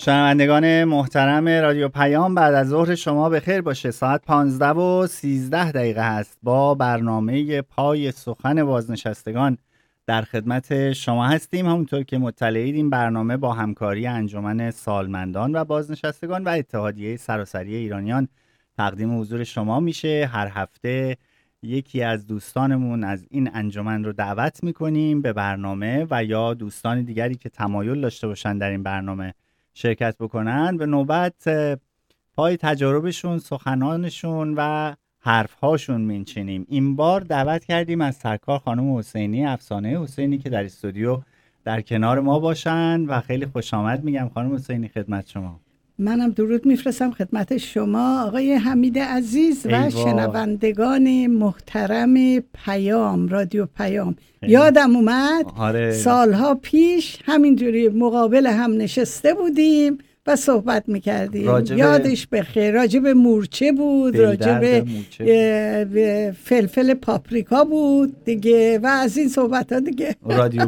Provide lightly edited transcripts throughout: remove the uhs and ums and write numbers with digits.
شنوندگان محترم رادیو پیام، بعد از ظهر شما بخیر باشه. ساعت 15:13 هست. با برنامه پای سخن بازنشستگان در خدمت شما هستیم. همونطور که مطلعید این برنامه با همکاری انجمن سالمندان و بازنشستگان و اتحادیه سراسری ایرانیان تقدیم حضور شما میشه. هر هفته یکی از دوستانمون از این انجمن رو دعوت میکنیم به برنامه و یا دوستان دیگری که تمایل داشته باشن در این برنامه شرکت بکنن به نوبت پای تجاربشون، سخنانشون و حرفهاشون می‌نشینیم. این بار دعوت کردیم از سرکار خانم حسینی، افسانه حسینی، که در استودیو در کنار ما باشن و خیلی خوش آمد میگم خانم حسینی خدمت شما. منم درود میفرستم خدمت شما آقای حمید عزیز و شنوندگان محترم پیام، رادیو پیام. یادم اومد سالها پیش همینجوری مقابل هم نشسته بودیم و صحبت میکردیم. یادش بخیر. راجب مورچه بود، راجب فلفل پاپریکا بود دیگه و از این صحبت ها دیگه. رادیو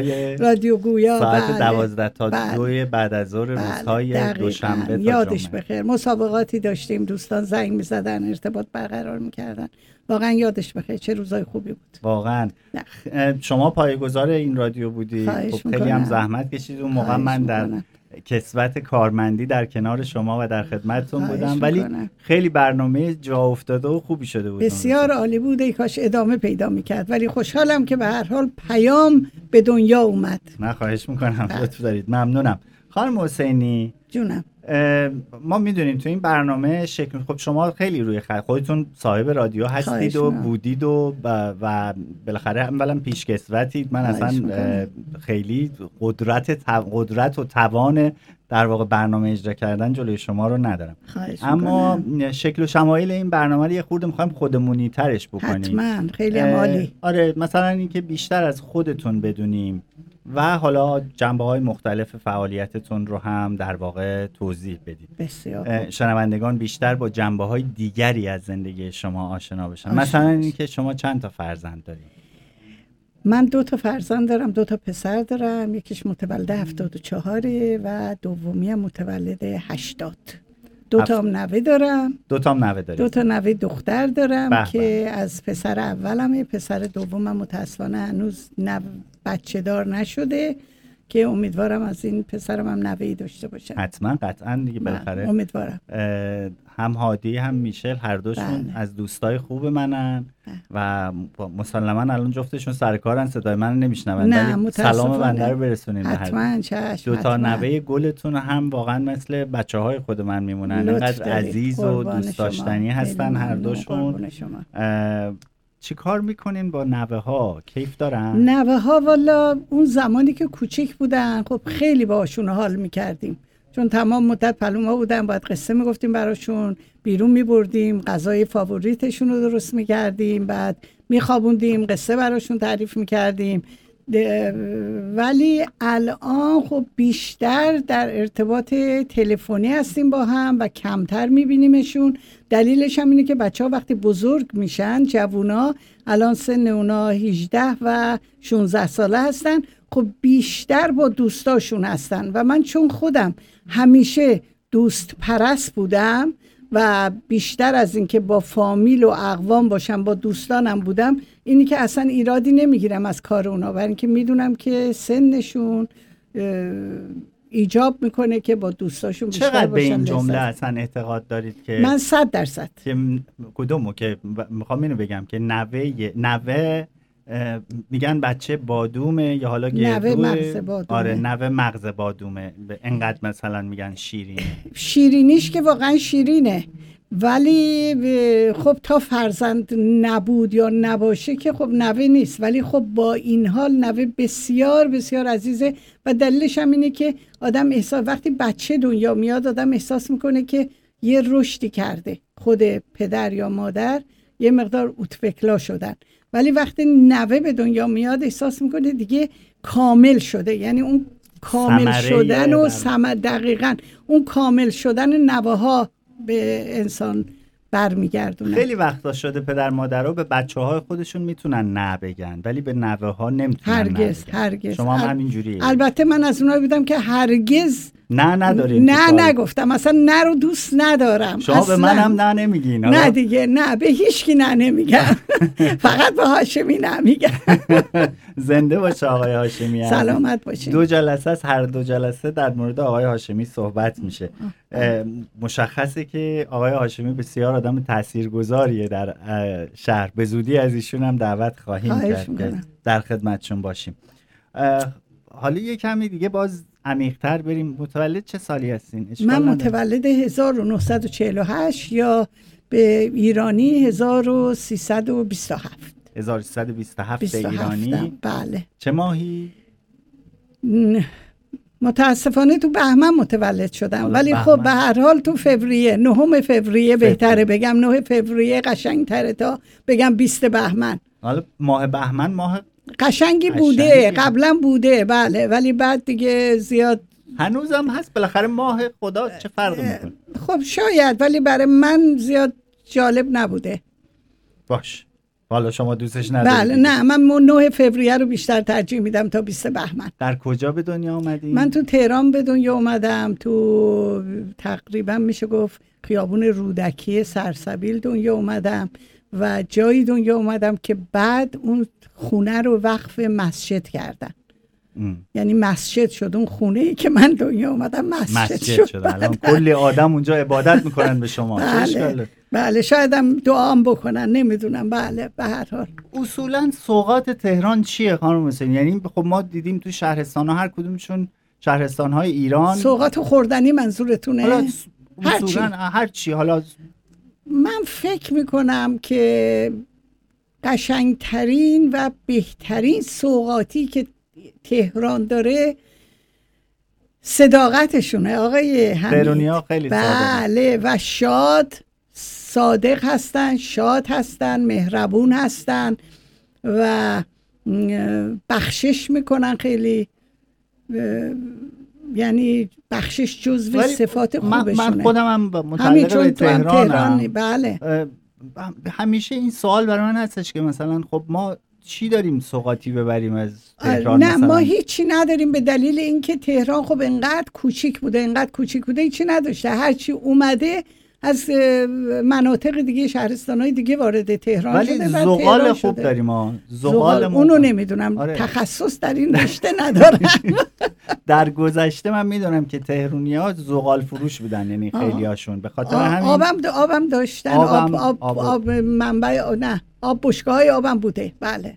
گویا ساعت 12 تا 2 بعد از ظهر روزهای دوشنبه تا یادش جمعه. بخیر. مسابقاتی داشتیم، دوستان زنگ میزدن، ارتباط برقرار میکردن. واقعا یادش بخیر. چه روزای خوبی بود واقعا. شما پایه‌گذار این رادیو بودی. خیلی هم زحمت کشید اون موقع. من در کسوت کارمندی در کنار شما و در خدمتتون بودم، ولی خیلی برنامه جا افتاده و خوبی شده بود. بسیار عالی بود. ای کاش ادامه پیدا میکرد. ولی خوشحالم که به هر حال پیام به دنیا اومد. نه خواهش میکنم، لطف دارید. ممنونم. خانم حسینی جونم، ما میدونیم تو این برنامه شکل، خب شما خیلی روی خودتون صاحب رادیو هستید و بودید و بالاخره اولا پیشکسوتید. من اصلا خیلی قدرت و توان در واقع برنامه اجرا کردن جلوی شما رو ندارم. اما شکل و شمایل این برنامه رو یه خورده میخوایم خودمونی ترش بکنیم. حتما. خیلی عالی. آره، مثلا اینکه بیشتر از خودتون بدونیم و حالا جنبه‌های مختلف فعالیتتون رو هم در واقع توضیح بدید. بسیار. شنوندگان بیشتر با جنبه‌های دیگری از زندگی شما آشنا بشن. مثلا اینکه شما چند تا فرزند دارید؟ من 2 تا فرزند دارم، 2 تا پسر دارم. یکیش متولد 74 و دومی متولد 80. 2 تا نوه دارم. 2 تا نوه دارید؟ 2 تا نوه دختر دارم که از پسر اولمه. پسر دومم متاسفانه هنوز بچه دار نشده که امیدوارم از این پسرم هم نوه‌ای داشته باشم. حتما قطعا دیگه بالاخره امیدوارم. هم هادی هم میشل هر دوشون از دوستای خوب منن و مسلما الان جفتشون سر کارن، صدای من نمیشنون، ولی سلام بنده رو برسونید. حتما. چشم. 2 تا نوه گلتون هم واقعا مثل بچه‌های خود من میمونن. اینقدر عزیز و دوست داشتنی هستن هر دوشون. چی کار میکنین با نوه ها؟ کیف دارن؟ نوه ها والا اون زمانی که کوچیک بودن خب خیلی باشون حال میکردیم، چون تمام مدت پلوما بودن، باید قصه میگفتیم براشون، بیرون میبردیم، غذای فاوریتشون رو درست میکردیم، بعد میخوابوندیم، قصه براشون تعریف میکردیم. ولی الان خب بیشتر در ارتباط تلفنی هستیم با هم و کمتر میبینیمشون. دلیلش هم اینه که بچه ها وقتی بزرگ میشن، جوونا الان سن اونا 18 و 16 ساله هستن، خب بیشتر با دوستاشون هستن و من چون خودم همیشه دوست پرست بودم و بیشتر از این که با فامیل و اقوام باشم با دوستانم بودم، اینی که اصلا ایرادی نمیگیرم از کار اونا، برای اینکه میدونم که سنشون ایجاب میکنه که با دوستاشون بیشتر باشن. چقدر به این جمله اصلا اعتقاد دارید که من 100% که کدومو که میخوام اینو بگم که نوه میگن بچه بادومه یا حالا نوه مغز بادومه. آره نوه مغز بادومه. انقدر مثلا میگن شیرینه. شیرینیش که واقعا شیرینه، ولی خب تا فرزند نبود یا نباشه که خب نوه نیست، ولی خب با این حال نوه بسیار بسیار عزیزه و دلیلش هم اینه که آدم وقتی بچه دنیا میاد آدم احساس میکنه که یه رشدی کرده، خود پدر یا مادر یه مقدار اوتفکلا شدن، ولی وقتی نوه به دنیا میاد احساس میکنه دیگه کامل شده. یعنی اون کامل شدن و دقیقاً اون کامل شدن نوه ها به انسان برمیگردونه. خیلی وقتا شده پدر مادرها به بچه‌های خودشون میتونن نه بگن ولی به نوه ها نمیتونن. هرگز. شما هم همین جوریه؟ البته من از اونایی بودم که هرگز نه نداریم. نه نگفتم، اصلا نه رو دوست ندارم. شما اصلا به منم نه نمیگین. نه دیگه، نه به هیچ کی نه نمیگم. فقط به هاشمی نمیگم. زنده باشه آقای هاشمی. سلامت باشین. 2 جلسه از هر 2 جلسه در مورد آقای هاشمی صحبت میشه. مشخصه که آقای هاشمی بسیار آدم تاثیرگذاریه در شهر. به زودی از ایشون هم دعوت خواهیم کرد که در خدمتشون باشیم. حالا یه کمی دیگه باز عمیق‌تر بریم. متولد چه سالی هستین؟ من متولد 1948 یا به ایرانی 1327. 1327 ایرانی. بله. چه ماهی؟ متاسفانه تو بهمن متولد شدم، ولی خب به هر حال تو فوریه، 9 فوریه بهتره بگم. 9 فوریه قشنگ‌تره تا بگم 20 بهمن. حالا ماه بهمن ماه قشنگی بوده، قبلا بوده بله، ولی بعد دیگه زیاد هنوزم هست. بالاخره ماه خدا چه فرقی میکنه؟ خب شاید، ولی برای من زیاد جالب نبوده. باش، حالا شما دوستش ندارید؟ بله نه، من 9 فوریه رو بیشتر ترجیح میدم تا 20 بهمن. در کجا به دنیا آمدید؟ من تو تهران به دنیا اومدم، تو تقریبا میشه گفت خیابون رودکی سرسبیل دنیا اومدم و جایی دنیا اومدم که بعد اون خونه رو وقف مسجد کردن. یعنی مسجد شد اون خونه ای که من دنیا اومدم مسجد شد. الان کلی آدم اونجا عبادت میکنن به شما. بله شاید هم دعام بکنن، نمیدونم. بله به هر حال اصولا سوغات تهران چیه خانم حسینی؟ یعنی خب ما دیدیم تو شهرستان ها هر کدومشون شهرستان های ایران سوغات خوردنی منظورتونه؟ حالا هر چی. حالا من فکر میکنم که قشنگترین و بهترین سوغاتی که تهران داره صداقتشونه آقای حمید. تهرانی‌ها خیلی بله و صادق هستن، شاد هستن، مهربون هستن و بخشش میکنن خیلی. یعنی بخشش جزو صفات خوبشونه. من خودم هم متعلق به تهرانم. بله همیشه این سوال برای من هستش که مثلا خب ما چی داریم سوغاتی ببریم از تهران؟ نه ما هیچی نداریم، به دلیل اینکه تهران خب انقدر کوچیک بوده هیچی نداشته. هرچی اومده از مناطق دیگه، شهرستان‌های دیگه وارد تهران شده. ولی زغال خوب داریم ما. زغال اونو نمیدونم. تخصص در این رشته ندارم. در گذشته من میدونم که تهرانی‌ها زغال فروش بودن، یعنی خیلی هاشون به خاطر همین آبم داشتن. آب منبع، نه آب بشکه‌های آبم بوده. بله.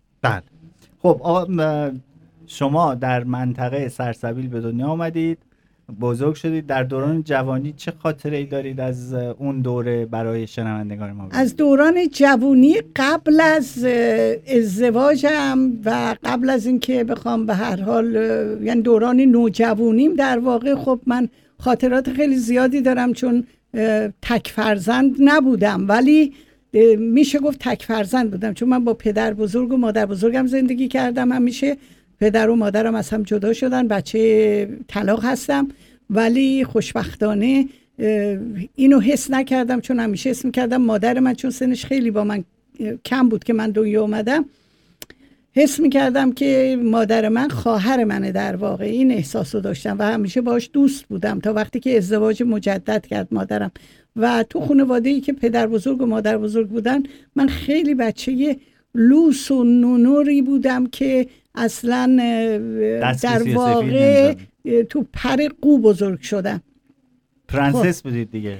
خب شما در منطقه سرسبیل به دنیا آمدید، بزرگ شدید. در دوران جوانی چه خاطره‌ای دارید از اون دوره برای شنوندگان ما؟ از دوران جوانی قبل از ازدواجم و قبل از اینکه بخوام به هر حال، یعنی دوران نوجوانیم در واقع، خب من خاطرات خیلی زیادی دارم چون تک فرزند نبودم، ولی میشه گفت تک فرزند بودم چون من با پدر بزرگ و مادر بزرگم زندگی کردم. همیشه پدر و مادرم از هم جدا شدن، بچه طلاق هستم، ولی خوشبختانه اینو حس نکردم، چون همیشه حس میکردم مادر من چون سنش خیلی با من کم بود که من دنیا اومدم، حس میکردم که مادر من خواهر منه. در واقع این احساس رو داشتم و همیشه باهاش دوست بودم تا وقتی که ازدواج مجدد کرد مادرم. و تو خانواده‌ای که پدر بزرگ و مادر بزرگ بودن، من خیلی بچه لوس و نونوری بودم که اصلا در واقع تو پر قو بزرگ شدم. پرنسس بودید دیگه.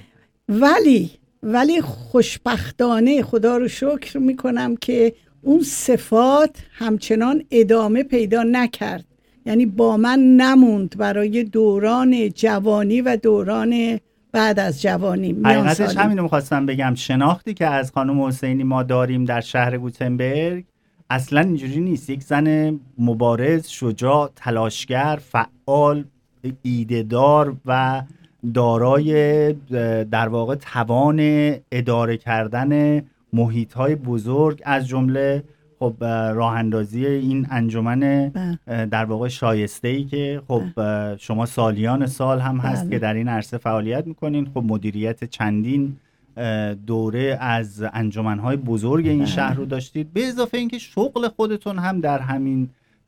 ولی خوشبختانه خدا رو شکر میکنم که اون صفات همچنان ادامه پیدا نکرد، یعنی با من نموند برای دوران جوانی و دوران بعد از جوانی. حقیقتش همینو میخواستم بگم، شناختی که از خانم حسینی ما داریم در شهر گوتنبرگ اصلا اینجوری نیست. یک زن مبارز، شجاع، تلاشگر، فعال، ایده‌دار و دارای در واقع توان اداره کردن محیط‌های بزرگ، از جمله خب راه اندازی این انجمن در واقع شایسته‌ای که خب شما سالیان سال هم هست که در این عرصه فعالیت میکنین. خب مدیریت چندین دوره از انجمن‌های بزرگ این شهر رو داشتید، به اضافه اینکه شغل خودتون هم در همین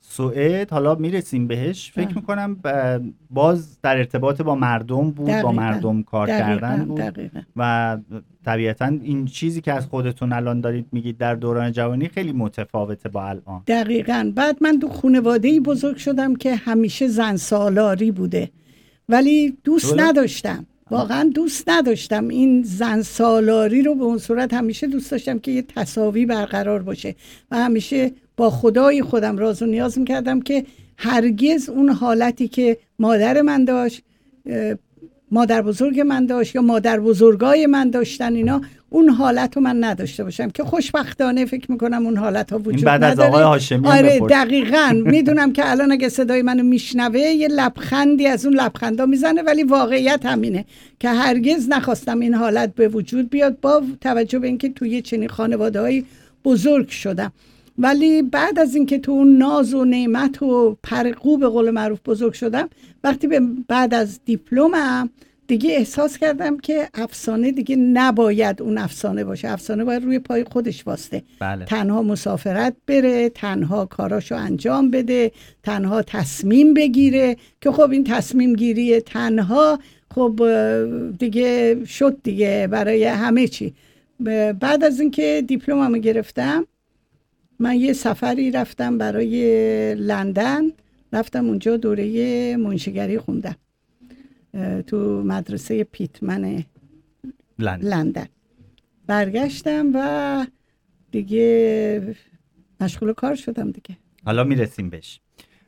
سوئد، حالا میرسیم بهش، فکر میکنم باز در ارتباط با مردم بود، با مردم کار کردن بود و طبیعتا این چیزی که از خودتون الان دارید میگید در دوران جوانی خیلی متفاوته با الان. دقیقاً. بعد من تو خانواده‌ای بزرگ شدم که همیشه زن سالاری بوده، ولی دوست نداشتم، واقعا دوست نداشتم این زن سالاری رو. به اون صورت همیشه دوست داشتم که یه تساوی برقرار باشه و همیشه با خدای خودم راز و نیاز میکردم که هرگز اون حالتی که مادر من داشت، مادر بزرگ من داشت یا مادر بزرگای من داشتن، اینا اون حالت رو من نداشته باشم، که خوشبختانه فکر میکنم اون حالت ها وجود نداره. بعد از آقای هاشمی. آره دقیقاً. میدونم که الان اگه صدای منو میشنوه یه لبخندی از اون لبخندا میزنه، ولی واقعیت همینه که هرگز نخواستم این حالت به وجود بیاد، با توجه به اینکه توی چنین خانواده‌ای بزرگ شدم. ولی بعد از اینکه تو اون ناز و نعمت و پرقو به قول معروف بزرگ شدم، وقتی بعد از دیپلمم دیگه احساس کردم که افسانه دیگه نباید اون افسانه باشه. افسانه باید روی پای خودش واسطه. بله. تنها مسافرت بره، تنها کاراشو انجام بده، تنها تصمیم بگیره، که خب این تصمیم گیری تنها خب دیگه شد دیگه برای همه چی. بعد از اینکه دیپلممو گرفتم، من یه سفری رفتم برای لندن، رفتم اونجا دوره منشیگری خوندم تو مدرسه پیتمن لندن. برگشتم و دیگه مشغول کار شدم دیگه. حالا میرسیم بهش.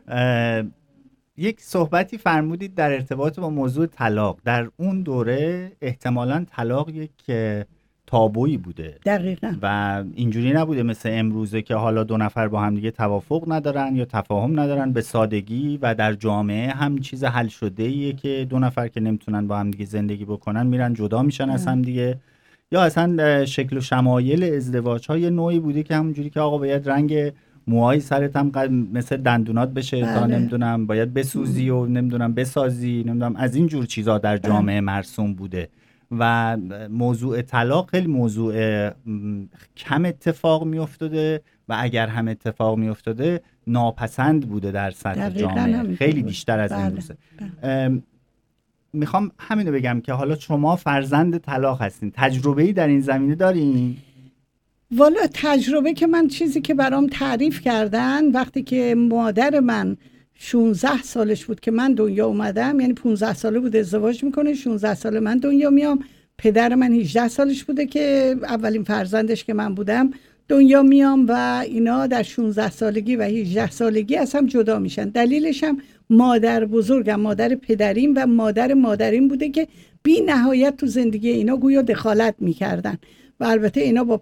یک صحبتی فرمودید در ارتباط با موضوع طلاق. در اون دوره احتمالاً طلاق یک تابویی بوده. دقیقاً. و اینجوری نبوده مثل امروزه که حالا دو نفر با هم دیگه توافق ندارن یا تفاهم ندارن به سادگی، و در جامعه هم چیز حل شده ایه که دو نفر که نمیتونن با هم دیگه زندگی بکنن میرن جدا میشن از هم دیگه. یا اصلا شکل و شمایل ازدواج ها یه نوعی بوده که همونجوری که آقا باید رنگ موهای سرت هم مثل دندونات بشه تا نمیدونم باید بسوزی و نمیدونم بسازی، نمیدونم از این جور چیزا در جامعه مرسوم بوده. و موضوع طلاق خیلی موضوع کم اتفاق می افتاده و اگر هم اتفاق می افتاده ناپسند بوده در سطح جامعه، خیلی بیشتر از این روزه. میخوام همینو بگم که حالا شما فرزند طلاق هستین، تجربه‌ای در این زمینه دارین؟ والا تجربه که من، چیزی که برام تعریف کردن وقتی که مادر من 16 سالش بود که من دنیا اومدم، یعنی 15 ساله بود ازدواج میکنه، 16 ساله من دنیا میام. پدر من 18 سالش بوده که اولین فرزندش که من بودم دنیا میام و اینا در 16 سالگی و 18 سالگی از هم جدا میشن. دلیلش هم مادر بزرگم، مادر پدریم و مادر مادریم بوده که بی نهایت تو زندگی اینا گویا دخالت میکردن. و البته اینا با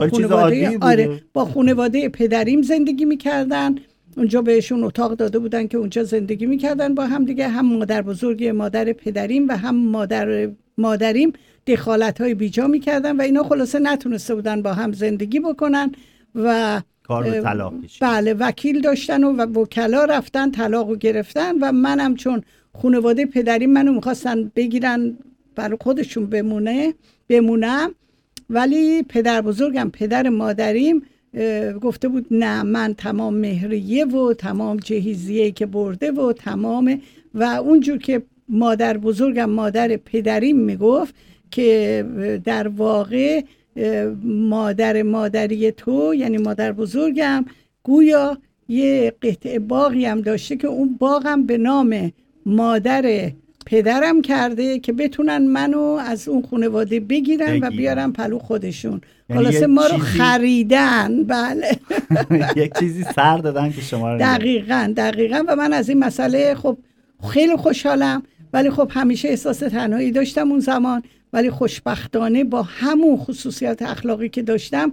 خانواده پدریم زندگی میکردن. اونجا بهشون اتاق داده بودن که اونجا زندگی میکردن با هم دیگه. هم مادر بزرگ مادر پدریم و هم مادریم دخالت‌های بیجا میکردن و اینا خلاصه نتونسته بودن با هم زندگی بکنن و کار به طلاق کشید. بله، وکیل داشتن و وکلا رفتن طلاقو گرفتن و منم چون خانواده پدریم منو میخواستن بگیرن برای خودشون بمونم، ولی پدر بزرگم، پدر مادریم گفته بود نه، من تمام مهریه و تمام جهیزیه که برده و تمام، و اونجور که مادر بزرگم مادر پدریم میگفت که در واقع مادری تو، یعنی مادر بزرگم، گویا یه قطعه باغی هم داشته که اون باغم به نام مادر پدرم کرده که بتونن منو از اون خانواده بگیرن و بیارن پلو خودشون. خلاصه ما رو خریدن. بله. یک چیزی سر دادن که شما رو دقیقاً. و من از این مسئله خب خیلی خوشحالم، ولی خب همیشه احساس تنهایی داشتم اون زمان، ولی خوشبختانه با همون خصوصیات اخلاقی که داشتم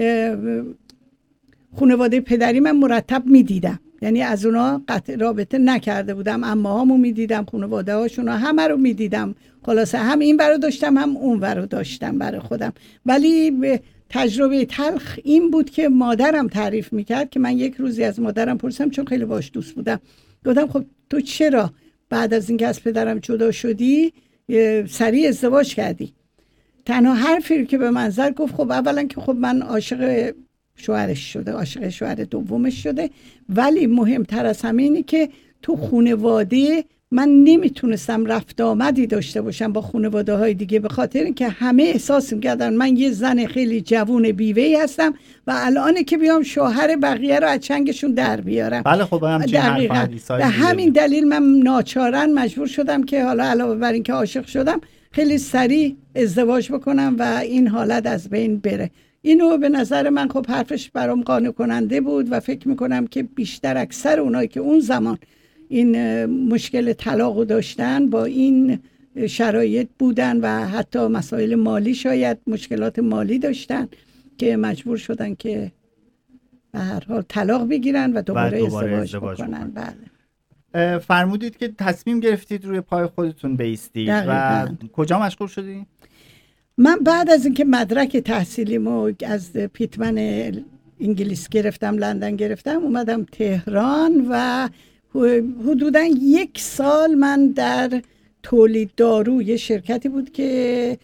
خانواده پدری من مرتب میدیدم، یعنی از اونا قطع رابطه نکرده بودم. عمه‌هامو میدیدم، خانواده هاشون همه رو میدیدم. خلاصه هم این برو داشتم هم اون برو داشتم برای خودم. ولی تجربه تلخ این بود که مادرم تعریف میکرد که من یک روزی از مادرم پرسیدم، چون خیلی باش دوست بودم، گفتم خب تو چرا بعد از اینکه از پدرم جدا شدی سریع ازدواج کردی؟ تنها حرفی که به من زد گفت خب اولا که خب من عاشق شوهرش شده، عاشق شوهر دومش شده. ولی مهمتر از همه اینه که تو خانواده من نمیتونستم رفت آمدی داشته باشم با خانواده های دیگه، به خاطر اینکه همه احساس میکردن من یه زن خیلی جوون بیوه‌ای هستم و الان که بیام شوهر بقیه رو از چنگشون در بیارم. بله خب دقیقاً به همین دلیل من ناچارن مجبور شدم که حالا علاوه بر اینکه عاشق شدم خیلی سریع ازدواج بکنم و این حالت از بین بره. اینو به نظر من خب حرفش برام قانع کننده بود و فکر میکنم که بیشتر اکثر اونایی که اون زمان این مشکل طلاق داشتن با این شرایط بودن و حتی مسائل مالی، شاید مشکلات مالی داشتن که مجبور شدن که به هر حال طلاق بگیرن و دوباره ازدواج بکنن. بله. فرمودید که تصمیم گرفتید روی پای خودتون بایستید و کجا مشغول شدید؟ من بعد از اینکه مدرک تحصیلیمو از پیتمن انگلیس گرفتم، لندن گرفتم، اومدم تهران و حدوداً 1 سال من در تولید دارو، یه شرکتی بود که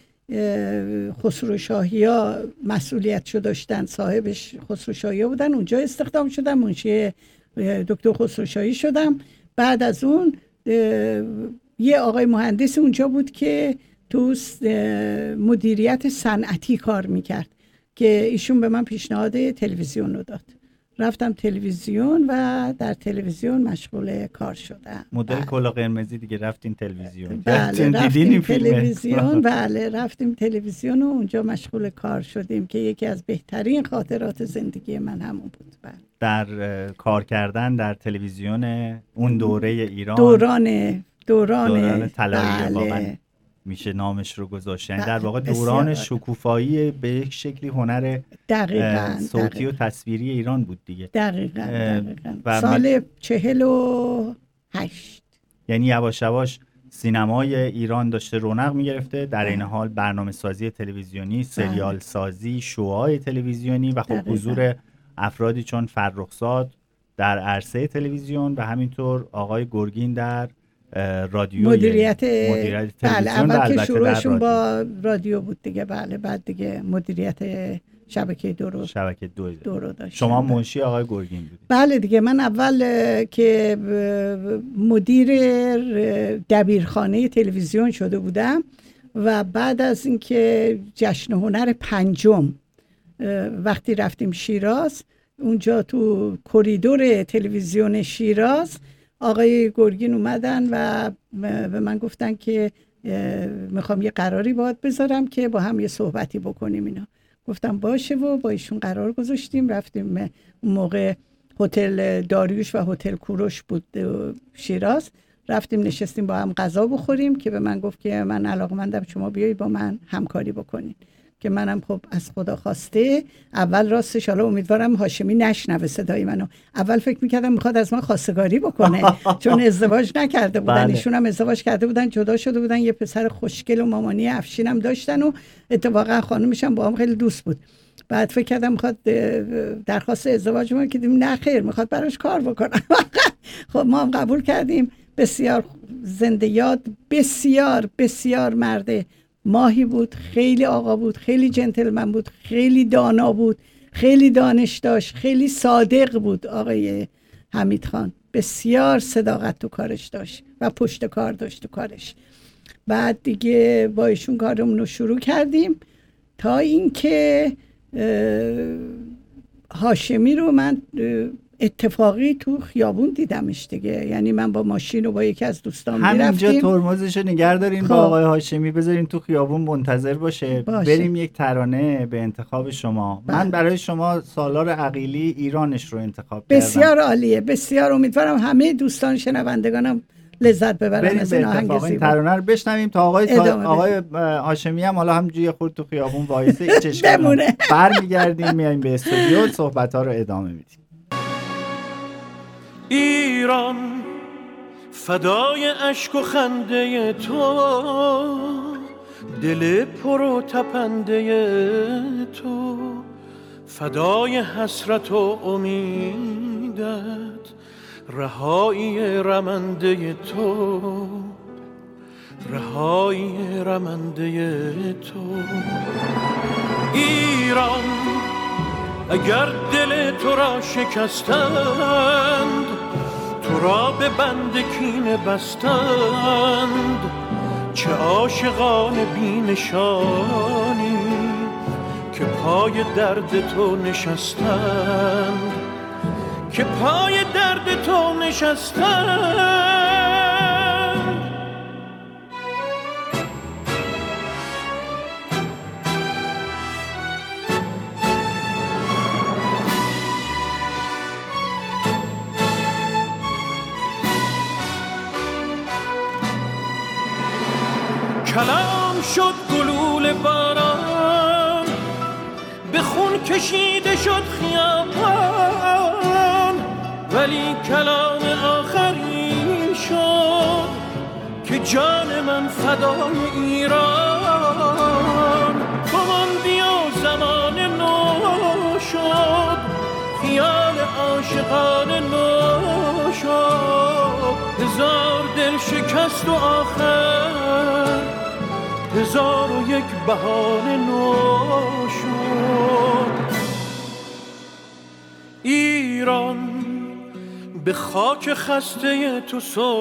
خسروشاهی‌ها مسئولیتشو داشتن، صاحبش خسروشاهی‌ها بودن، اونجا استخدام شدم، منشی دکتر خسروشاهی شدم. بعد از اون یه آقای مهندس اونجا بود که تو مدیریت صنعتی کار میکرد که ایشون به من پیشنهاد تلویزیون رو داد. رفتم تلویزیون و در تلویزیون مشغول کار شدم. مدل کلا قرمزی دیگه رفتین تلویزیون. بله رفتیم تلویزیون. بله رفتیم تلویزیون و اونجا مشغول کار شدیم که یکی از بهترین خاطرات زندگی من همون بود. بله. در کار کردن در تلویزیون اون دوره ایران، دوران طلایی واقعا میشه نامش رو گذاشت. یعنی در واقع دوران شکوفایی به یک شکلی هنر صوتی و تصویری ایران بود دیگه. دقیقاً. سال 48. یعنی یواش یواش سینمای ایران داشته رونق میگرفته، در این حال برنامه سازی تلویزیونی، سریال سازی، شوهای تلویزیونی و خب حضور افرادی چون فرخزاد در عرصه تلویزیون و همینطور آقای گرگین در رادیو، مدیریت تلویزیون. اول که شروعشون با رادیو بود دیگه. بله بعد دیگه مدیریت شبکه دو رو داشت. شما منشی آقای گرگین بودید؟ بله دیگه. من اول که مدیر دبیرخانه تلویزیون شده بودم و بعد از اینکه جشن هنر 5 وقتی رفتیم شیراز، اونجا تو کریدور تلویزیون شیراز آقای گرگین اومدن و به من گفتن که میخوام یه قراری باهات بذارم که با هم یه صحبتی بکنیم. اینا گفتم باشه و با ایشون قرار گذاشتیم. رفتیم اون موقع هتل داریوش و هتل کوروش بود شیراز، رفتیم نشستیم با هم غذا بخوریم که به من گفت که من علاقه‌مندم شما بیایی با من همکاری بکنین، که منم خب از خدا خواسته. اول راستش حالا امیدوارم هاشمی نشنوه صدای منو، اول فکر میکردم میخواد از من خواستگاری بکنه چون ازدواج نکرده بودن. ایشون هم ازدواج کرده بودن، جدا شده بودن، یه پسر خوشگل و مامانی افشین هم داشتن و اتفاقا خانومش هم با هم خیلی دوست بود. بعد فکر کردم میخواد درخواست ازدواج ما که دیدیم نه خیر، میخواد براش کار بکنم. خب ما هم قبول کردیم. بسیار زنده یاد، بسیار بسیار مرد ماهی بود، خیلی آقا بود، خیلی جنتلمن بود، خیلی دانا بود، خیلی دانش داشت، خیلی صادق بود. آقای حمید خان بسیار صداقت تو کارش داشت و پشت کار داشت تو کارش. بعد دیگه با ایشون کارمون رو شروع کردیم تا اینکه هاشمی رو من اتفاقی تو خیابون دیدمش دیگه. یعنی من با ماشین و با یکی از دوستان میرفتیم. همینجا ترمزشو نگه دارین با آقای هاشمی، بذارین تو خیابون منتظر باشه. بریم یک ترانه به انتخاب شما. من برای شما سالار عقیلی ایرانش رو انتخاب کردم. بسیار عالیه، بسیار امیدوارم همه دوستان شنوندگانم لذت ببرن از این آهنگ زیبا. این ترانه رو بشنویم تا آقای هاشمی هم حالا همونجوری خورد تو خیابون وایسه بمونه. برمیگردیم میایم به استودیو، صحبت‌ها رو ادامه میدیم. ایران فدای اشک و خنده تو، دل پر و تپنده تو، فدای حسرت و امیدت، رهایی رمنده تو، رهایی رمنده تو. ایران اگر دل تو را شکستند، تو را به بند کینه بستند. چه عاشقان بی نشانی که پای درد تو نشستند، که پای درد تو نشستند. کلام شد گلوله باران، به خون کشیده شد خیابان، ولی کلام آخرین شد که جان من فدای ایران. تو ماندی و زمان نو شد، خیال عاشقان نو شد. هزار دل شکست و آخر 1001 بهانه نو شد. ایران به خاک خسته تو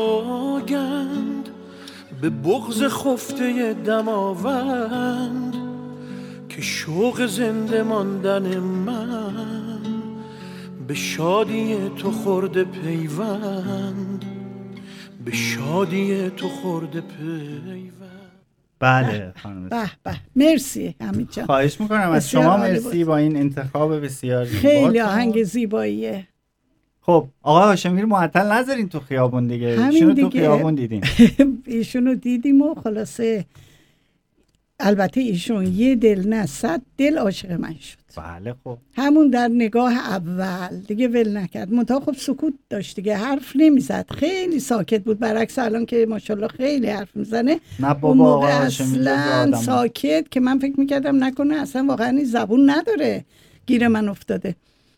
سوگند، به بغض خفته دماوند، که شوق زنده ماندن من به شادی تو خورده پیوند، به شادی تو خورده پیوند. بله خانم. به به مرسی حمید جان. خواهش میکنم از شما. مرسی با این انتخاب بسیار زیبا. خیلی آهنگ زیباییه. خب آقا هاشمی رو معطل نذارین تو خیابون دیگه. ایشونو تو خیابون دیدین. ایشونو دیدیم و خلاصه البته ایشون یه دل نه 100 دل عاشق من شد. بله خب همون در نگاه اول دیگه ول نکرد. منتها خب سکوت داشت دیگه، حرف نمیزد، خیلی ساکت بود، برعکس الان که ماشاءالله خیلی حرف میزنه. نه بابا آقا اصلا ساکت که من فکر میکردم نکنه اصلا واقعا زبون نداره، گیر من افتاده.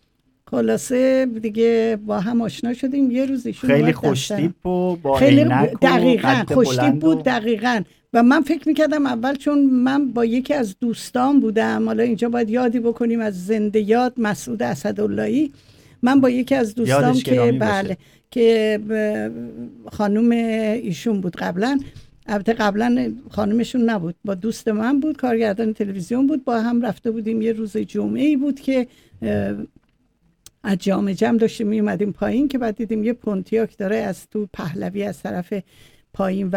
خلاصه دیگه با هم آشنا شدیم. یه روز ایشون خیلی خوشتیپ و با خیلی دقیقاً خوشتیپ بود دقیقاً. و من فکر میکردم اول چون من با یکی از دوستان بودم، حالا اینجا باید یادی بکنیم از زنده یاد مسعود اسداللهی، من با یکی از دوستان که بله که خانم ایشون بود قبلا، البته قبلا خانمشون نبود، با دوست من بود، کارگردان تلویزیون بود، با هم رفته بودیم. یه روز جمعه‌ای بود که از جام جم داشتیم می اومدیم پایین که بعد دیدیم یه پونتیاک داره از تو پهلوی از طرف پایین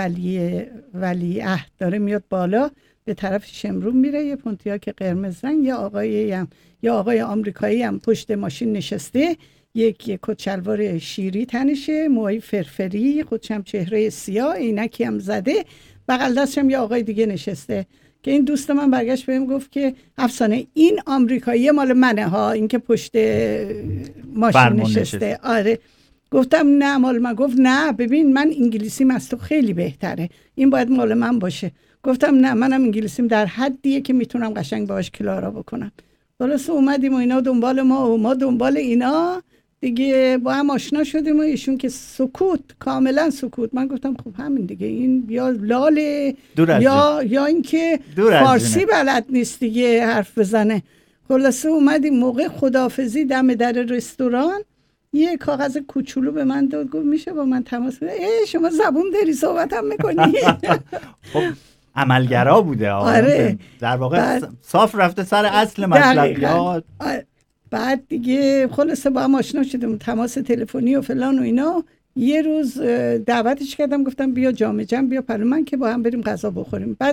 ولی عهد داره میاد بالا به طرف شمرون میره، یه پونتیاک قرمز رنگ. یه آقای آمریکایی هم پشت ماشین نشسته، یک کت شلوار شیری تنشه، موهای فرفری، خودشم چهره سیاه، عینکی هم زده، بغل دستشم یه آقای دیگه نشسته که این دوست من برگشت بهم گفت که افسانه این آمریکایی مال منه ها، این که پشت ماشین نشسته. آره گفتم نه مال من. گفت نه ببین من انگلیسیم از تو خیلی بهتره، این باید مال من باشه. گفتم نه منم انگلیسیم در حدیه که میتونم قشنگ باهاش کلارا بکنم. خلاص اومدیم و اینا دنبال ما و ما دنبال اینا دیگه، با هم آشنا شدیم و ایشون که سکوت، کاملا سکوت. من گفتم خب همین دیگه، این یا لاله یا اینکه فارسی بلد نیست دیگه حرف بزنه. خلاصه اومدیم موقع خداحافظی دم در رستوران یه کاغذ کوچولو به من داد، گفت میشه با من تماس بگیری؟ شما زبون داری صحبت هم میکنی؟ خب عملگرا بوده. آره در واقع صاف رفته سر اصل مطلب. بعد دیگه خلاصه با هم آشنا شدیم، تماس تلفنی و فلان و اینا. یه روز دعوتش کردم، گفتم بیا جام جم، بیا پلومن که با هم بریم غذا بخوریم. بعد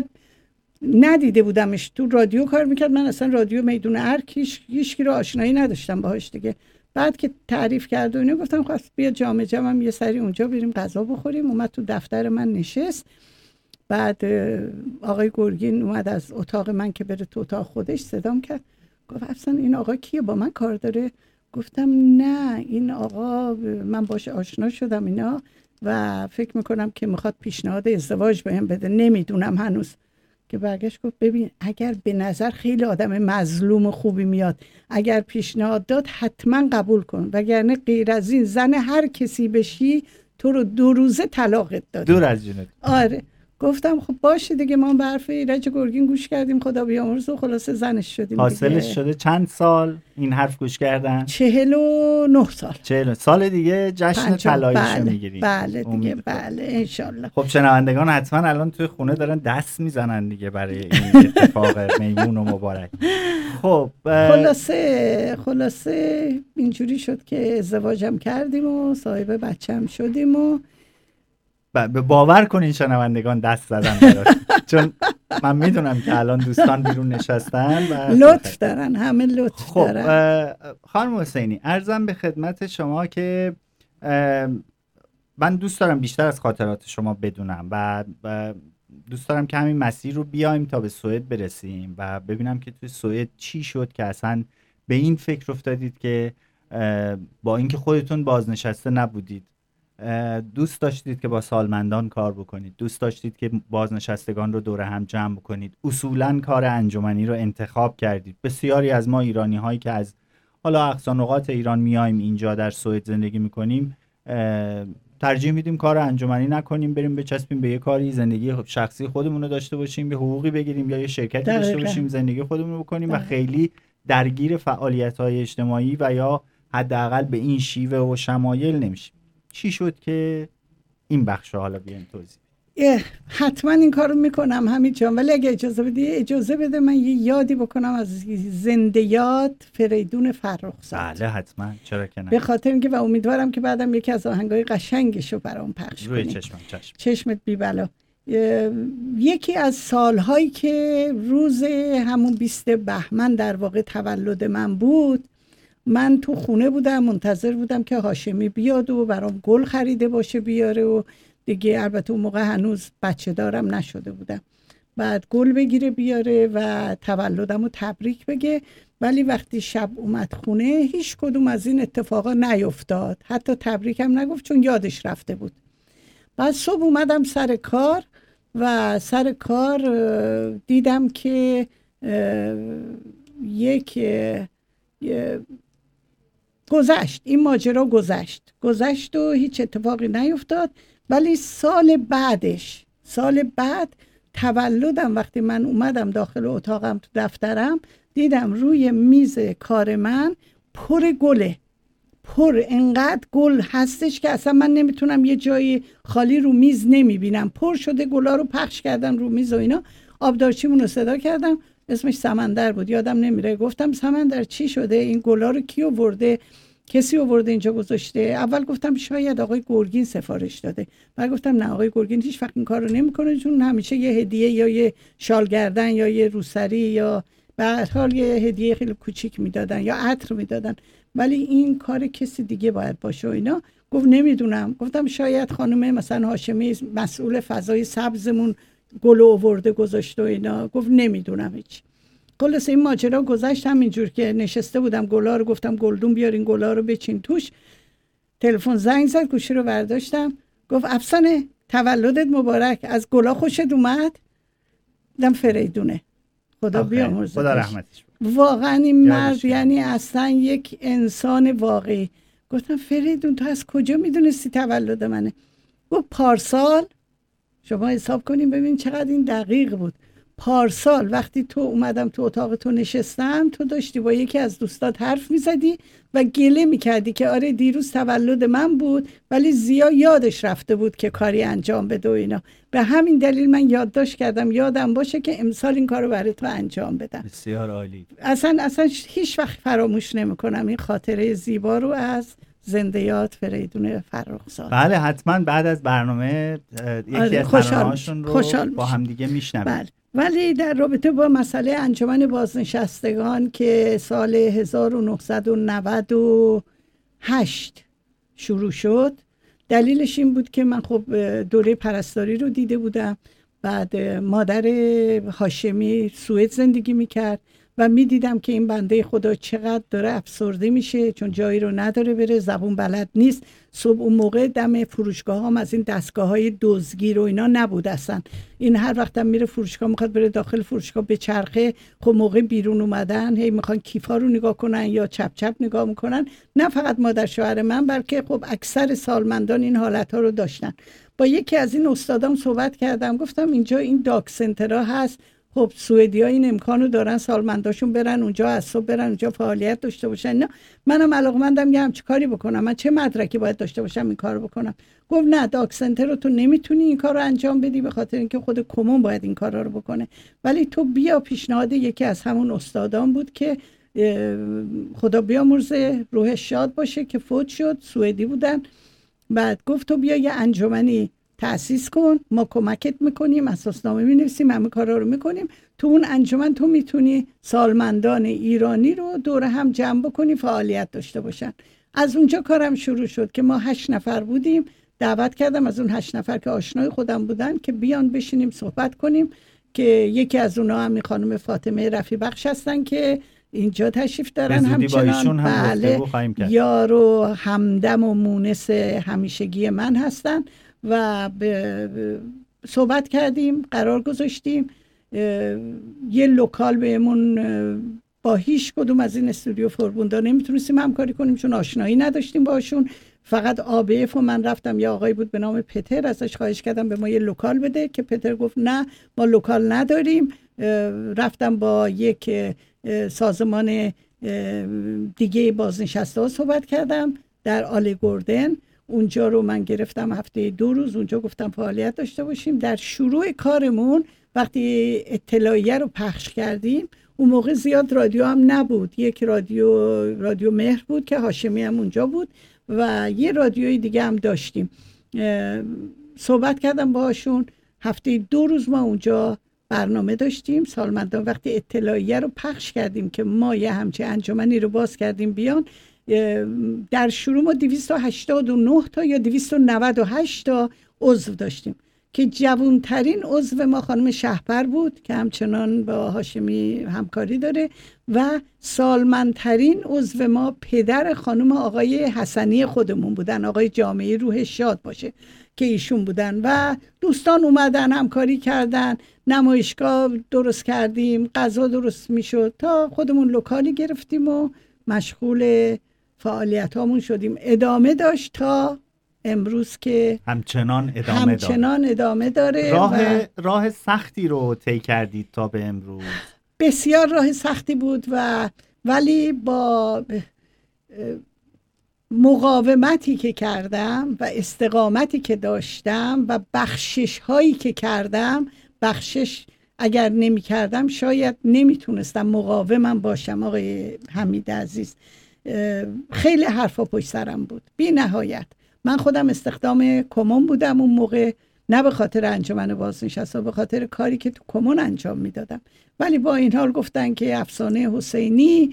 ندیده بودمش، تو رادیو کار میکرد، من اصلا رادیو میدون ارک هیچ کی رو آشنایی نداشتم باهاش دیگه. بعد که تعریف کرد و اینا گفتم خب بیا جام جم هم یه سری اونجا بریم غذا بخوریم. اومد تو دفتر من نشست. بعد آقای گرگین اومد از اتاق من که بره تو اتاق خودش، صدام کرد، گفت اصلا این آقا کیه، با من کار داره؟ گفتم نه این آقا من باش آشنا شدم اینا و فکر میکنم که میخواد پیشنهاد ازدواج بهم بده، نمیدونم هنوز. که برگشت گفت ببین اگر به نظر خیلی آدم مظلوم و خوبی میاد، اگر پیشنهاد داد حتما قبول کن، وگرنه غیر از این زن هر کسی بشی تو رو 2 روزه طلاقت داد. دور از جونت. آره گفتم خب باشه دیگه، ما به حرف ایرج گرگین گوش کردیم، خدا بیامرز، و خلاصه زنش شدیم. حاصلش شده چند سال این حرف گوش کردن؟ 49 سال. 40 سال دیگه جشن طلاییشو میگیریم. بله دیگه، بله انشالله. خب شنوندگان حتما الان توی خونه دارن دست میزنن دیگه برای این اتفاق میمون و مبارک. خب خلاصه اینجوری شد که ازدواجم کردیم و صاحب بچه‌م شدیم و باور کنین شنوندگان دست زدن برات، چون من میدونم که الان دوستان بیرون نشستن و لطف دارن، همه لطف دارن. خانم حسینی، عرضم به خدمت شما که من دوست دارم بیشتر از خاطرات شما بدونم و دوست دارم که همین مسیر رو بیایم تا به سوئد برسیم و ببینم که توی سوئد چی شد که اصلا به این فکر افتادید که با اینکه خودتون بازنشسته نبودید، دوست داشتید که با سالمندان کار بکنید، دوست داشتید که بازنشستگان رو دور هم جمع بکنید، اصولاً کار انجمنی رو انتخاب کردید. بسیاری از ما ایرانی هایی که از حالا اقصا نقاط ایران میایم اینجا در سوئد زندگی میکنیم ترجیح میدیم کار انجمنی نکنیم، بریم بچسبیم به یه کاری، زندگی شخصی خودمون رو داشته باشیم، یه حقوقی بگیریم یا یه شرکتی داشته باشیم، زندگی خودمون رو بکنیم و خیلی درگیر فعالیت‌های اجتماعی و یا حداقل به این شیوه و شمایل نمیشیم. چی شد که این بخش رو حالا بیاین توضیح؟ حتما این کارو میکنم همین جان، ولی اگه اجازه بده من یه یادی بکنم از زنده یاد فریدون فرخزاد. بله حتما، چرا که نه، به خاطر اینکه و امیدوارم که بعدم یکی از آهنگای قشنگشو برام پخش کنی. روی چشمت بی بلا. یکی از سالهایی که روز همون 20 بهمن در واقع تولد من بود، من تو خونه بودم منتظر بودم که هاشمی بیاد و برام گل خریده باشه بیاره و دیگه البته اون موقع هنوز بچه دارم نشده بودم، بعد گل بگیره بیاره و تولدم رو تبریک بگه. ولی وقتی شب اومد خونه هیچ کدوم از این اتفاقا نیفتاد، حتی تبریکم نگفت چون یادش رفته بود. بعد صبح اومدم سر کار و سر کار دیدم که گذشت، این ماجرا گذشت و هیچ اتفاقی نیفتاد. ولی سال بعد تولدم، وقتی من اومدم داخل اتاقم تو دفترم، دیدم روی میز کار من انقدر گل هستش که اصلا من نمیتونم یه جای خالی رو میز نمیبینم، پر شده گلا رو پخش کردم رو میز و اینا. آبدارچیمون رو صدا کردم، اسمش سمندر بود یادم نمیره، گفتم سمندر چی شده، این گلا رو کی آورده، کسی آورده اینجا گذاشته؟ اول گفتم شاید آقای گرگین سفارش داده، بعد گفتم نه آقای گرگین هیچ وقت این کار رو نمیکنه، چون همیشه یه هدیه یا یه شال گردن یا یه روسری یا به هر حال یه هدیه خیلی کوچیک میدادن یا عطر میدادن، ولی این کار کسی دیگه باید باشه و اینا. گفت نمیدونم. گفتم شاید خانم مثلا هاشمی مسئول فضای سبزمون گل آورده گذاشته و اینا. گفت نمیدونم هیچ. خلاص این ماجرا گذشت همینجور که نشسته بودم گلا رو گفتم گلدون بیارین گلا رو بچین توش. تلفن زنگ زد، گوشی رو برداشتم، گفت افسانه تولدت مبارک، از گلا خوشت اومد؟ دیدم فریدونه، خدا بیامرزه، خدا رحمتش. واقعا این مرد یعنی اصلا یک انسان واقعی. گفتم فریدون تو از کجا میدونستی تولد منه؟ گفت پارسال، شما حساب کنیم ببین چقدر این دقیق بود، پارسال وقتی تو اومدم تو اتاق تو نشستم، تو داشتی با یکی از دوستات حرف میزدی و گله میکردی که آره دیروز تولد من بود ولی زیا یادش رفته بود که کاری انجام بده و اینا. به همین دلیل من یادداشت کردم یادم باشه که امسال این کارو برای تو انجام بدم. بسیار عالی. اصلا هیچ وقت فراموش نمیکنم این خاطره زیبا رو از زنده یاد فریدون فرخزاد. بله حتما بعد از برنامه یکی از برنامه‌هاشون رو با هم دیگه میشنویم. بله. ولی در رابطه با مسئله انجمن بازنشستگان که سال 1998 شروع شد، دلیلش این بود که من خب دوره پرستاری رو دیده بودم، بعد مادر هاشمی سوئد زندگی میکرد و میدیدم که این بنده خدا چقدر داره افسرده میشه چون جایی رو نداره بره، زبون بلد نیست. صبح اون موقع دم فروشگاه هم از این دستگاه های دزدگیر و اینا نبود اصلا، این هر وقت هم میره فروشگاه میخواد بره داخل فروشگاه به چرخه، خب موقع بیرون اومدن هی میخوان کیفا رو نگاه کنن یا چپ چپ نگاه میکنن. نه فقط مادر شوهر من بلکه خب اکثر سالمندان این حالت ها رو داشتن. با یکی از این استادام صحبت کردم، گفتم اینجا این داک سنترها هست، خب سوئدی‌ها این امکانو دارن سالمنداشون برن اونجا، از صبح برن اونجا فعالیت داشته باشن. نه منم علاقه‌مندم یه همچین کاری بکنم، من چه مدرکی باید داشته باشم این کارو بکنم؟ گفت نه داک سنتر رو تو نمیتونی این کارو انجام بدی، به خاطر اینکه خود کمون باید این کارا رو بکنه، ولی تو بیا. پیشنهاد یکی از همون استادان بود که خدا بیامرزه روحش شاد باشه که فوت شد، سوئدی بودن. بعد گفت تو بیا یه انجمنی تأسیس کن، ما کمکت میکنیم، اساسنامه مینویسیم، همه کارا رو میکنیم، تو اون انجمن تو میتونی سالمندان ایرانی رو دور هم جمع بکنی فعالیت داشته باشن. از اونجا کارم شروع شد که ما 8 نفر بودیم. دعوت کردم از اون 8 نفر که آشنای خودم بودن که بیان بشینیم صحبت کنیم، که یکی از اونها هم خانم فاطمه رفیع بخش هستن که اینجا تشریف دارن، همچنان بله یار و همدم و مونس همیشگی من هستن و صحبت کردیم، قرار گذاشتیم یه لوکال بهمون با هیچ کدوم از این استودیو فوربوندا نمیتونستیم همکاری کنیم چون آشنایی نداشتیم باشون. فقط ABF و من رفتم، یه آقایی بود به نام پتر، ازش خواهش کردم به ما یه لوکال بده که پتر گفت نه ما لوکال نداریم. رفتم با یک سازمان دیگه بازنشسته ها صحبت کردم در آل گوردن، اونجا رو من گرفتم هفته 2 روز اونجا گفتم فعالیت داشته باشیم. در شروع کارمون وقتی اطلاعیه رو پخش کردیم، اون موقع زیاد رادیو هم نبود، یک رادیو مهر بود که هاشمی هم اونجا بود و یه رادیوی دیگه هم داشتیم. صحبت کردم باهاشون، هفته 2 روز ما اونجا برنامه داشتیم. سالمندان وقتی اطلاعیه رو پخش کردیم که ما یه همچه انجمنی رو باز کردیم بیان، در شروع ما 289 تا یا 298 تا عضو داشتیم که جوانترین عضو ما خانم شهپر بود که همچنان با هاشمی همکاری داره و سالمندترین عضو ما پدر خانم آقای حسنی خودمون بودن، آقای جامعی روحش شاد باشه که ایشون بودن و دوستان اومدن همکاری کردن، نمایشگاه درست کردیم، غذا درست میشد تا خودمون لوکالی گرفتیم و مشغول فعالیت هامون شدیم. ادامه داشت تا امروز که همچنان ادامه داره. راه سختی رو طی کردید تا به امروز؟ بسیار راه سختی بود ولی با مقاومتی که کردم و استقامتی که داشتم و بخشش هایی که کردم، بخشش اگر نمی کردم شاید نمیتونستم مقاومم باشم. آقای حمید عزیز خیلی حرفا پشت سرم بود بی نهایت. من خودم استخدام کمون بودم اون موقع، نه به خاطر انجمن بازنشسته، به خاطر کاری که تو کمون انجام میدادم، ولی با این حال گفتن که افسانه حسینی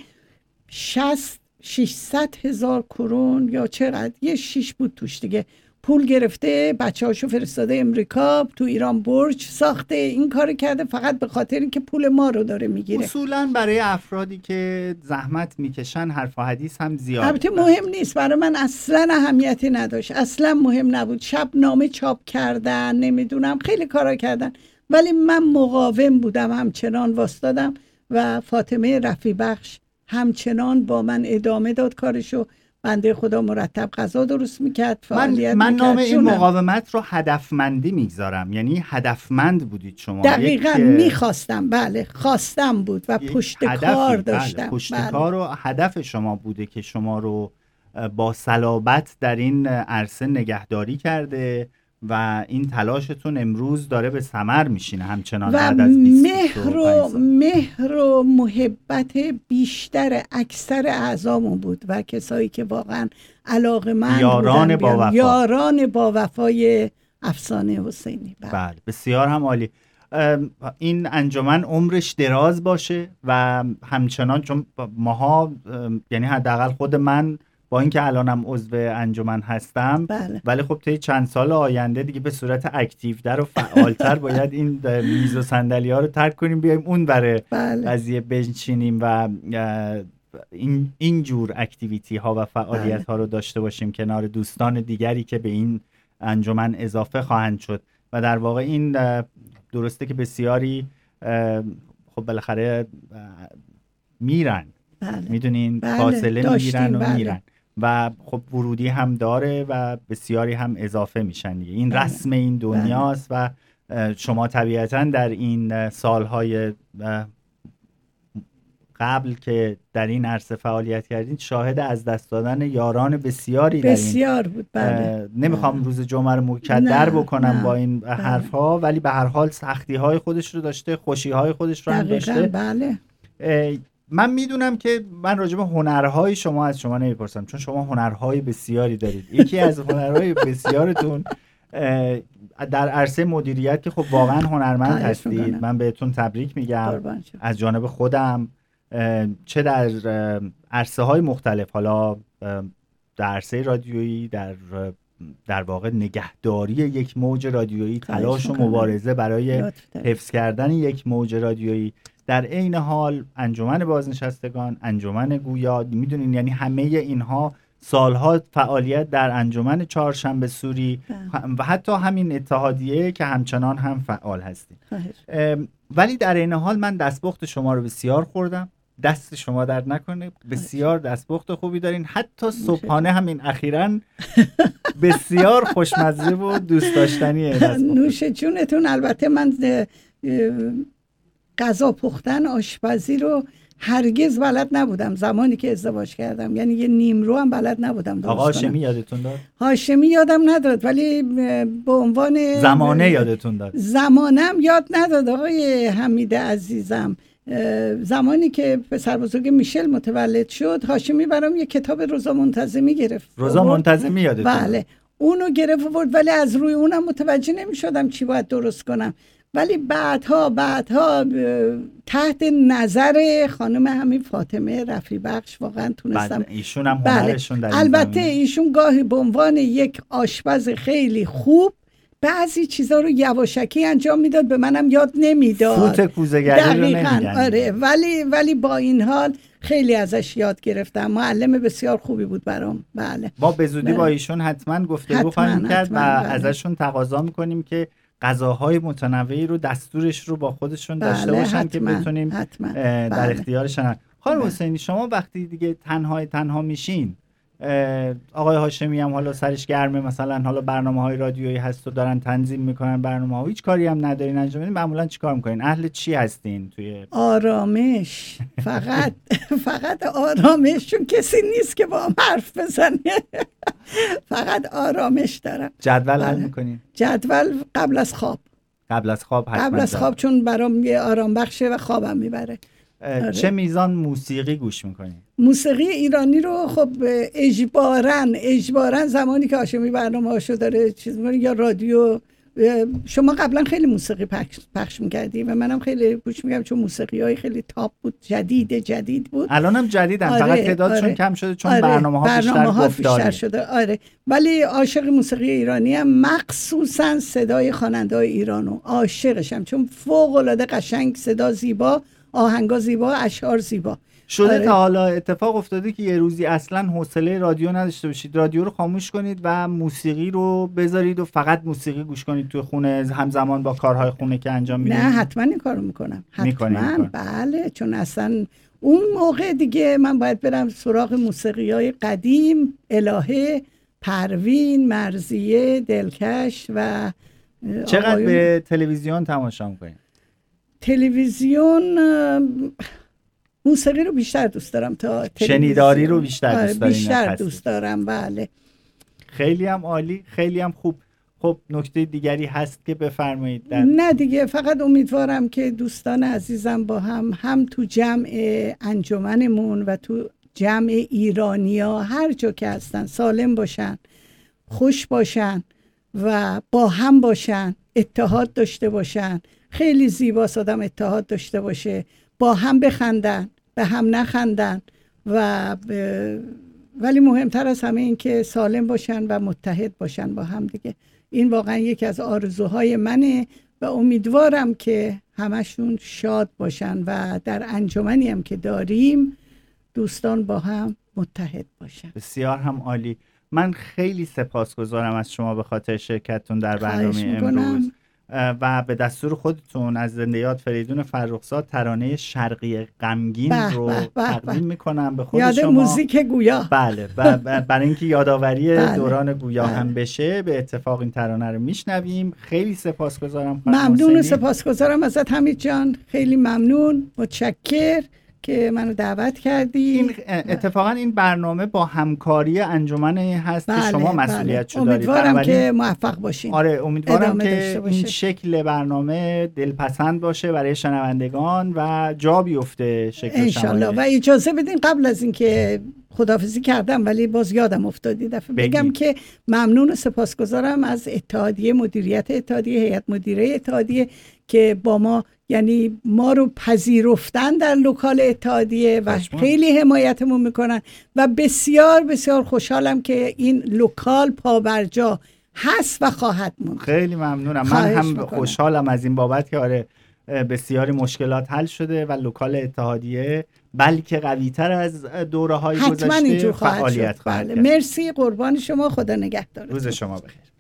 600,000 کرون یا چقدر یه 6 بود توش دیگه پول گرفته، بچه هاشو فرستاده امریکا، تو ایران برج ساخته، این کار کرده فقط به خاطر اینکه پول ما رو داره میگیره. اصولا برای افرادی که زحمت میکشن حرف و حدیث هم زیاده. البته مهم نیست، برای من اصلا اهمیتی نداشت، اصلا مهم نبود. شب نامه چاپ کردن، نمیدونم خیلی کارا کردن، ولی من مقاوم بودم، همچنان واسطادم و فاطمه رفیع بخش همچنان با من ادامه داد کارشو. بنده خدا مرتب غذا درست میکرد، فعالیت من نام این مقاومت رو هدفمندی میگذارم، یعنی هدفمند بودید شما. دقیقاً میخواستم، بله خواستم بود و پشت کار داشتم. پشت کار و هدف شما بوده که شما رو با صلابت در این عرصه نگهداری کرده و این تلاشتون امروز داره به ثمر میشینه همچنان بعد از 25 سال. مهر و محبت بیشتر اکثر اعضامون بود و کسایی که واقعا علاقه‌مند بودن، یاران با وفای افسانه حسینی. بله بسیار هم عالی. این انجمن عمرش دراز باشه و همچنان، چون ماها یعنی حداقل خود من با اینکه الانم عضو انجمن هستم، بله. ولی خب طی چند سال آینده دیگه به صورت اکتیوتر و فعالتر باید این میز و صندلی‌ها رو ترک کنیم بیایم اون برای قضیه بنشینیم و این جور اکتیویتی ها و فعالیت ها رو داشته باشیم کنار دوستان دیگری که به این انجمن اضافه خواهند شد. و در واقع این درسته که بسیاری خب بالاخره میرن، میدونین فاصله میگیرن و میرن، و خب ورودی هم داره و بسیاری هم اضافه میشن دیگه. این رسم این دنیاست و شما طبیعتا در این سالهای قبل که در این عرصه فعالیت کردین شاهد از دست دادن یاران بسیاری بسیار بود. بله. نمیخوام روز جمعه رو مکدر بکنم با این حرفها، ولی به هر حال سختی های خودش رو داشته، خوشی های خودش رو هم داشته. بله. من میدونم که من راجع به هنرهای شما از شما نمیپرسم، چون شما هنرهای بسیاری دارید. یکی از هنرهای بسیارتون در عرصه مدیریت که خب واقعا هنرمند هستید. من بهتون تبریک میگم از جانب خودم، چه در عرصه های مختلف، حالا در عرصه رادیویی، در واقع نگهداری یک موج رادیویی، تلاش و مبارزه برای حفظ کردن یک موج رادیویی، در عین حال انجمن بازنشستگان، انجمن گویا، میدونین یعنی همه اینها سالها فعالیت در انجمن چهارشنبه سوری و حتی همین اتحادیه که همچنان هم فعال هستید. ولی در عین حال من دستپخت شما رو بسیار خوردم، دست شما درد نکنه، بسیار دستپخت خوبی دارین، حتی صبحانه همین اخیراً بسیار خوشمزه و دوست داشتنیه. نوش جونتون. البته من غذا پختن، آشپزی رو هرگز بلد نبودم زمانی که ازدواج کردم، یعنی یه نیمرو هم بلد نبودم. آقا هاشمی یادتون داد؟ هاشمی یادم نداد، ولی به عنوان زمانه یادتون داد؟ زمانم یاد نداد آقای حمید عزیزم. زمانی که پسر بزرگ میشل متولد شد، هاشمی برام یه کتاب رضا منتظمی گرفت. رضا منتظمی یادتون؟ بله، اونو گرفت آورد، ولی از روی اونم متوجه نمی‌شدم چی باید درست کنم. ولی بعدها تحت نظر خانم همین فاطمه رفیع بخش واقعا تونستم. ایشون هم هنرشون در البته ایشون گاهی به عنوان یک آشپز خیلی خوب بعضی چیزا رو یواشکی انجام میداد، به منم یاد نمیداد. فوت کوزه‌گری رو نمیگن. آره، ولی با این حال خیلی ازش یاد گرفتم. معلم بسیار خوبی بود برام. بله. ما به زودی با ایشون حتما گفتگو خواهیم کرد و ازشون تقاضا میکنیم که غذاهای متنوعی رو، دستورش رو با خودشون داشته باشن که بتونیم در اختیارشن. خانم حسینی، شما وقتی دیگه تنها میشین، آقای هاشمی هم حالا سرش گرمه، مثلا حالا برنامه‌های رادیویی هست و دارن تنظیم میکنن برنامه‌ها، هیچ کاری هم ندارین انجام بدین، معمولا چیکار میکنین؟ اهل چی هستین توی؟ آرامش. فقط آرامش، چون کسی نیست که با هم حرف بزنه. فقط آرامش دارم. جدول حل میکنین؟ جدول قبل از خواب قبل از خواب چون برام یه آرام بخشه و خوابم میبره. چه میزان موسیقی گوش میکنین؟ موسیقی ایرانی رو خب اجباراً زمانی که هاشمی برنامه‌هاشو داره چیز می‌کنه یا رادیو. شما قبلا خیلی موسیقی پخش می‌کردی و منم خیلی گوش می‌کردم، چون موسیقی‌های خیلی تاپ بود، جدید بود. الانم جدیدن، فقط تعدادشون کم شده چون برنامه‌ها بیشتر شده. ولی عاشق موسیقی ایرانی هم، مخصوصاً صدای خواننده‌های ایرانو عاشقشم، چون فوق‌العاده قشنگ، صدا زیبا، آهنگا زیبا، اشعار زیبا. شده تا حالا اتفاق افتاده که یه روزی اصلا حوصله رادیو نداشته باشید، رادیو رو خاموش کنید و موسیقی رو بذارید و فقط موسیقی گوش کنید توی خونه همزمان با کارهای خونه که انجام میدید؟ نه، حتما این کارو میکنم. حتما. بله، چون اصلا اون موقع دیگه من باید برم سراغ موسیقی‌های قدیم، الهه، پروین، مرضیه، دلکش و چقدر به تلویزیون تماشا میکنید؟ تلویزیون موسیقی رو بیشتر دوست دارم تا شنیداری رو بیشتر دوست دارم. بیشتر دوست دارم. بله. خیلی هم عالی، خیلی هم خوب. خب نکته دیگری هست که بفرمایید؟ نه دیگه، فقط امیدوارم که دوستان عزیزم با هم تو جمع انجمنمون و تو جمع ایرانیا هر جا که هستن سالم باشن، خوش باشن و با هم باشن، اتحاد داشته باشن. خیلی زیباست آدم اتحاد داشته باشه، با هم بخندن، به هم نخندن ولی مهمتر از همه این که سالم باشن و متحد باشن با هم دیگه. این واقعا یکی از آرزوهای منه و امیدوارم که همشون شاد باشن و در انجمنی هم که داریم دوستان با هم متحد باشن. بسیار هم عالی. من خیلی سپاسگزارم از شما به خاطر شرکتتون در برنامه امروز و به دستور خودتون از زنده یاد فریدون فرخزاد ترانه شرقی غمگین رو تقدیم میکنم به خود یاد شما. موزیک گویا. بله برای اینکه یادآوری دوران گویا هم بشه به اتفاق این ترانه رو میشنویم. خیلی سپاسگزارم. ممنون، سپاسگزارم ازت حمید جان، خیلی ممنون، متشکر که منو دعوت کردی. این اتفاقا این برنامه با همکاری انجمن هست که شما مسئولیتشو دارید. امیدوارم که موفق باشین. آره امیدوارم که این شکل برنامه دلپسند باشه برای شنوندگان و جا بیفته شکلش انشالله. و اجازه بدین قبل از اینکه خداحافظی کردم ولی باز یادم افتادی دفعه بگم که ممنون و سپاسگزارم از اتحادیه، مدیریت اتحادیه، هیئت مدیره اتحادیه که با ما، یعنی ما رو پذیرفتن در لوکال اتحادیه و خیلی حمایتمون میکنن و بسیار بسیار خوشحالم که این لوکال پابرجا هست و خواهد موند. خیلی ممنونم. من هم خوشحالم از این بابت که آره بسیاری مشکلات حل شده و لوکال اتحادیه بلکه قوی‌تر از دوره‌های گذشته فعالیت خواهد کرد. مرسی، قربان شما، خدا نگهدارتون. روز شما بخیر.